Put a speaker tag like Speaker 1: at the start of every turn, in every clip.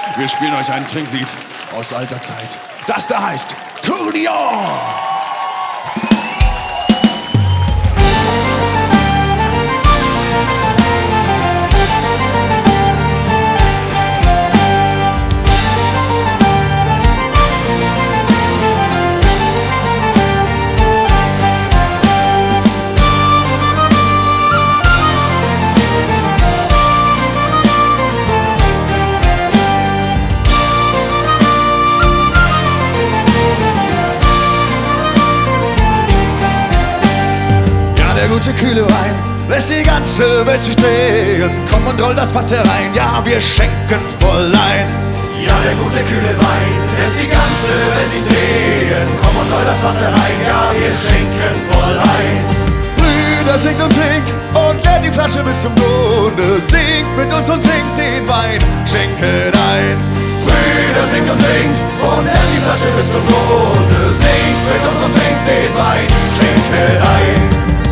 Speaker 1: Wir spielen euch ein Trinklied aus alter Zeit. Das da heißt Tour d'Or.
Speaker 2: Gute kühle Wein lässt die ganze Welt sich drehen. Komm und roll das Fass herein, ja, wir schenken voll ein.
Speaker 3: Ja, der gute kühle Wein lässt die ganze Welt sich drehen. Komm und roll das Fass herein, ja, wir schenken voll ein.
Speaker 2: Brüder, singt und trinkt und leert die Flasche bis zum Grunde. Singt mit uns und trinkt den Wein, schenket ein.
Speaker 3: Brüder, singt und trinkt und leert die Flasche bis zum Grunde. Singt mit uns und trinkt den Wein, schenket ein.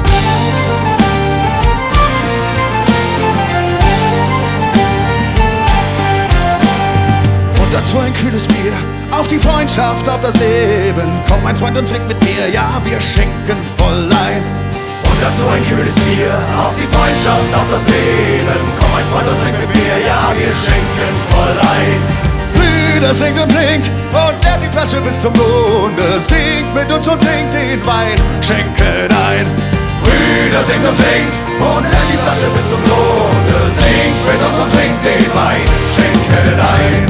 Speaker 2: Und dazu ein kühles Bier, auf die Freundschaft, auf das Leben. Komm, mein Freund, und trink mit mir, ja, wir schenken voll ein.
Speaker 3: Und dazu ein kühles Bier, auf die Freundschaft, auf das Leben. Komm, mein Freund, und trink mit mir, ja, wir schenken voll ein.
Speaker 2: Brüder, singt und trinkt und leert die Flasche bis zum Grunde. Singt mit uns und trinkt den Wein, schenken ein.
Speaker 3: Brüder, singt und trinkt und leert die Flasche bis zum Grunde. Singt mit uns und trinkt den Wein, schenken ein.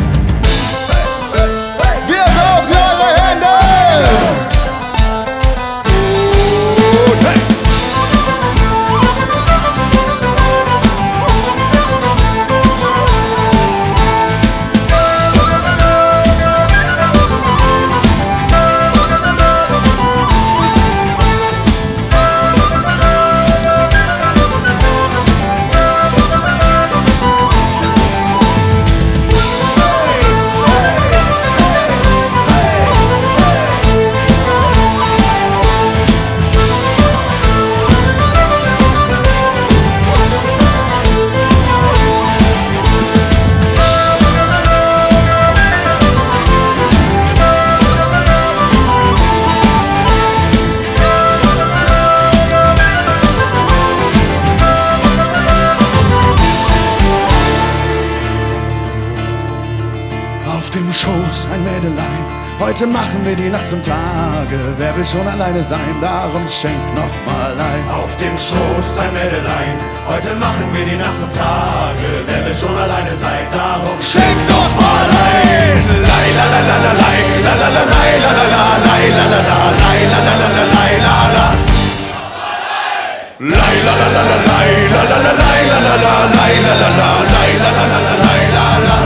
Speaker 2: Auf dem Schoß ein Mädelein, heute machen wir die Nacht zum Tage. Wer will schon alleine sein, darum schenk noch mal ein.
Speaker 3: Auf dem Schoß ein Mädelein, heute machen wir die Nacht zum Tage. Wer will schon alleine sein, darum
Speaker 2: Schenk noch mal ein.
Speaker 3: Lai la la la la lai, la la la lai, la la la lai, la la la lai, la la la la lai, la la. Lai la la la la lai, la la la lai, la la la lai, la la la lai, la la la la lai, la la.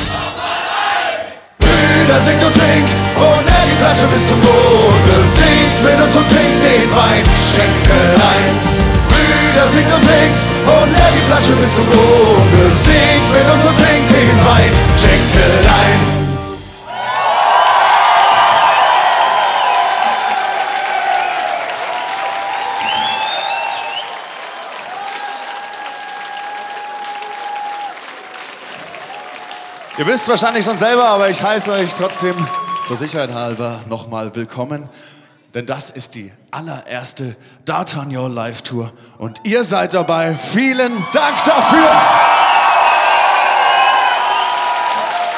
Speaker 2: Brüder, singt und trinkt und leert die Flasche bis zum Grunde. Singt mit uns und trinkt den Wein, schenken ein. Brüder, singt und trinkt und leert die Flasche bis zum Grunde. Singt mit uns und trinkt den Wein, schenken ein. Ihr wisst wahrscheinlich schon selber, aber ich heiße euch trotzdem zur Sicherheit halber nochmal willkommen. Denn das ist die allererste D'Artagnan Live Tour und ihr seid dabei. Vielen Dank dafür!